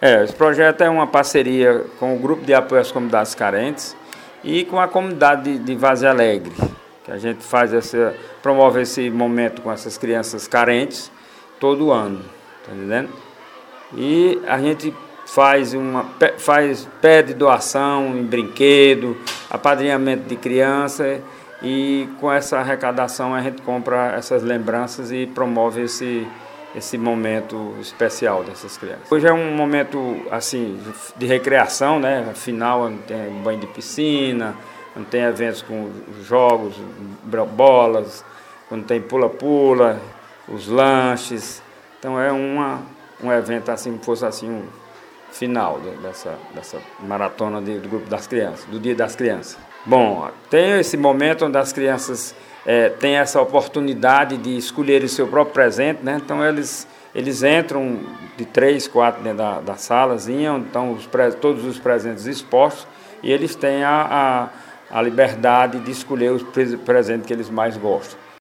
Esse projeto é uma parceria com o Grupo de Apoio às Comunidades Carentes e com a comunidade de Vaze Alegre, que a gente promove esse momento com essas crianças carentes todo ano, tá entendendo? E a gente pede doação em brinquedo, apadrinhamento de criança, e com essa arrecadação a gente compra essas lembranças e promove esse momento especial dessas crianças. Hoje é um momento assim de recreação, né? Afinal, não tem banho de piscina, não tem eventos com jogos, bolas, quando tem pula-pula, os lanches. Então é um evento assim, como fosse assim um final dessa maratona do Grupo das Crianças, do Dia das Crianças. Bom, tem esse momento onde as crianças têm essa oportunidade de escolher o seu próprio presente, né? Então eles entram de 3, 4 dentro da salazinha, onde estão todos os presentes expostos, e eles têm a liberdade de escolher os presentes que eles mais gostam.